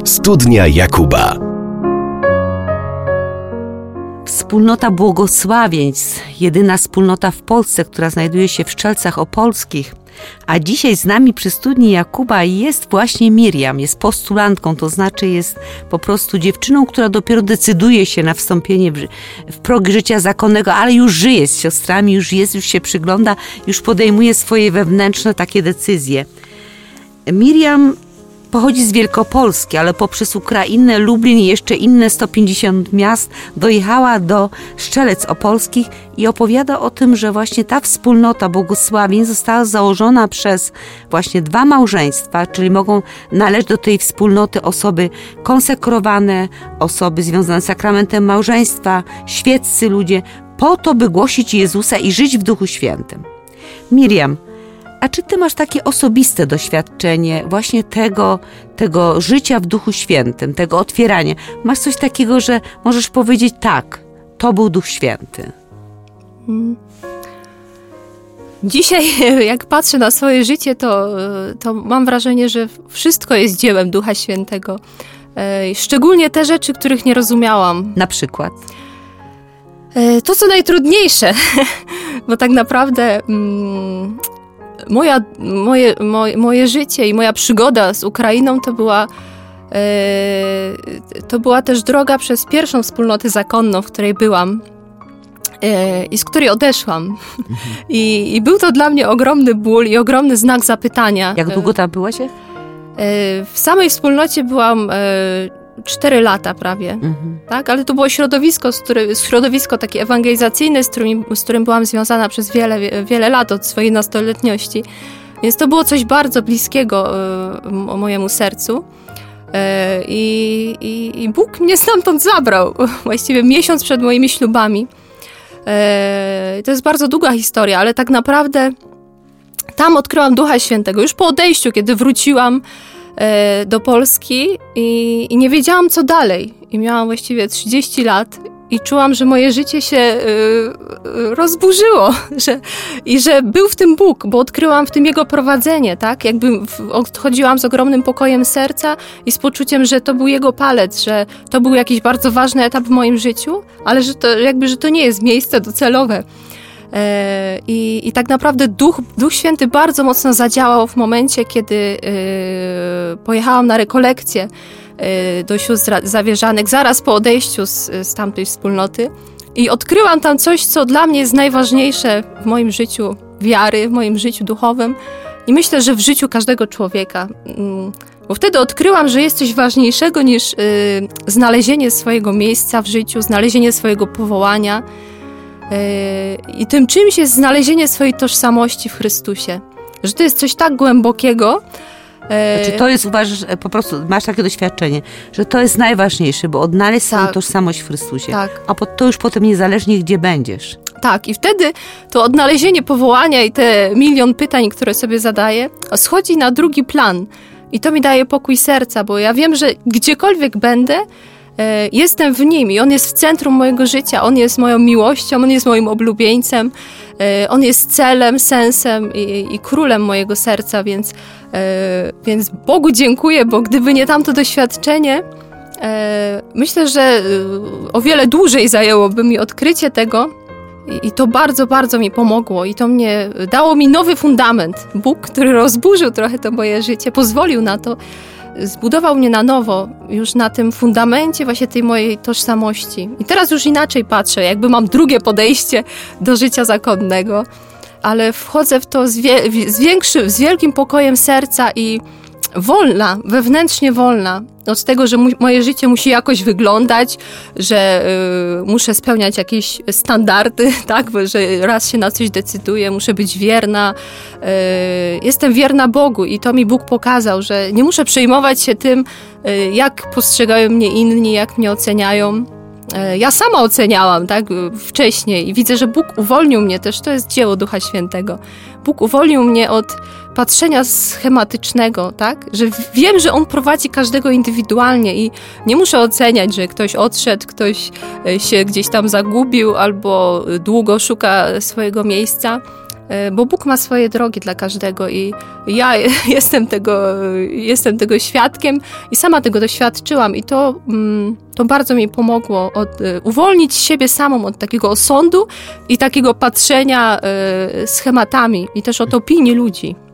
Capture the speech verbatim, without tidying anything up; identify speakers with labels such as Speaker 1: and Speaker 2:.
Speaker 1: Studnia Jakuba.
Speaker 2: Wspólnota błogosławieństw, jedyna wspólnota w Polsce, która znajduje się w Strzelcach Opolskich. A dzisiaj z nami przy Studni Jakuba jest właśnie Miriam, jest postulantką, to znaczy jest po prostu dziewczyną, która dopiero decyduje się na wstąpienie w, w prog życia zakonnego, ale już żyje z siostrami, już jest, już się przygląda, już podejmuje swoje wewnętrzne takie decyzje. Miriam pochodzi z Wielkopolski, ale poprzez Ukrainę, Lublin i jeszcze inne sto pięćdziesiąt miast dojechała do Strzelec Opolskich i opowiada o tym, że właśnie ta wspólnota błogosławień została założona przez właśnie dwa małżeństwa, czyli mogą należeć do tej wspólnoty osoby konsekrowane, osoby związane z sakramentem małżeństwa, świeccy ludzie, po to, by głosić Jezusa i żyć w Duchu Świętym. Miriam, a czy ty masz takie osobiste doświadczenie właśnie tego, tego życia w Duchu Świętym, tego otwierania? Masz coś takiego, że możesz powiedzieć tak, to był Duch Święty?
Speaker 3: Dzisiaj, jak patrzę na swoje życie, to, to mam wrażenie, że wszystko jest dziełem Ducha Świętego. Szczególnie te rzeczy, których nie rozumiałam.
Speaker 2: Na przykład?
Speaker 3: To, co najtrudniejsze, bo tak naprawdę... Mm, Moja, moje, moje, moje życie i moja przygoda z Ukrainą to była, e, to była też droga przez pierwszą wspólnotę zakonną, w której byłam e, i z której odeszłam. Mhm. I, I był to dla mnie ogromny ból i ogromny znak zapytania.
Speaker 2: Jak długo tam byłaś? E,
Speaker 3: w samej wspólnocie byłam e, cztery lata prawie, mhm. tak? Ale to było środowisko, z który, środowisko takie ewangelizacyjne, z którym, z którym byłam związana przez wiele, wiele lat od swojej nastoletniości. Więc to było coś bardzo bliskiego y, mojemu sercu. Y, i, I Bóg mnie stamtąd zabrał, właściwie miesiąc przed moimi ślubami. Y, to jest bardzo długa historia, ale tak naprawdę tam odkryłam Ducha Świętego. Już po odejściu, kiedy wróciłam do Polski i, i nie wiedziałam, co dalej. I miałam właściwie trzydzieści lat i czułam, że moje życie się y, y, rozburzyło że, i że był w tym Bóg, bo odkryłam w tym Jego prowadzenie, tak? Jakby odchodziłam z ogromnym pokojem serca i z poczuciem, że to był Jego palec, że to był jakiś bardzo ważny etap w moim życiu, ale że to, jakby, że to nie jest miejsce docelowe. I, I tak naprawdę Duch, Duch Święty bardzo mocno zadziałał w momencie, kiedy y, pojechałam na rekolekcję y, do sióstr zawierzanek zaraz po odejściu z, z tamtej wspólnoty i odkryłam tam coś, co dla mnie jest najważniejsze w moim życiu wiary, w moim życiu duchowym i myślę, że w życiu każdego człowieka. Bo wtedy odkryłam, że jest coś ważniejszego niż y, znalezienie swojego miejsca w życiu, znalezienie swojego powołania. I tym czymś jest znalezienie swojej tożsamości w Chrystusie. Że to jest coś tak głębokiego.
Speaker 2: Czy to jest, uważasz, po prostu masz takie doświadczenie, że to jest najważniejsze, bo odnaleźć tak. swoją tożsamość w Chrystusie. Tak. A to już potem niezależnie gdzie będziesz.
Speaker 3: Tak, i wtedy to odnalezienie powołania i te milion pytań, które sobie zadaję, schodzi na drugi plan. I to mi daje pokój serca, bo ja wiem, że gdziekolwiek będę, jestem w Nim i On jest w centrum mojego życia, On jest moją miłością, On jest moim oblubieńcem, On jest celem, sensem i, i królem mojego serca, więc, więc Bogu dziękuję, bo gdyby nie tamto doświadczenie, myślę, że o wiele dłużej zajęłoby mi odkrycie tego i to bardzo, bardzo mi pomogło i to mnie dało mi nowy fundament. Bóg, który rozburzył trochę to moje życie, pozwolił na to, zbudował mnie na nowo, już na tym fundamencie właśnie tej mojej tożsamości. I teraz już inaczej patrzę, jakby mam drugie podejście do życia zakonnego, ale wchodzę w to z, wie, z, większy, z wielkim pokojem serca i wolna, wewnętrznie wolna od tego, że mu, moje życie musi jakoś wyglądać, że y, muszę spełniać jakieś standardy, tak, że raz się na coś decyduję, muszę być wierna. Y, jestem wierna Bogu i to mi Bóg pokazał, że nie muszę przejmować się tym, y, jak postrzegają mnie inni, jak mnie oceniają. Y, ja sama oceniałam, tak, wcześniej i widzę, że Bóg uwolnił mnie też, to jest dzieło Ducha Świętego. Bóg uwolnił mnie od patrzenia schematycznego, tak? Że wiem, że On prowadzi każdego indywidualnie i nie muszę oceniać, że ktoś odszedł, ktoś się gdzieś tam zagubił albo długo szuka swojego miejsca, bo Bóg ma swoje drogi dla każdego i ja jestem tego, jestem tego świadkiem i sama tego doświadczyłam i to, to bardzo mi pomogło od, uwolnić siebie samą od takiego osądu i takiego patrzenia schematami i też od opinii ludzi.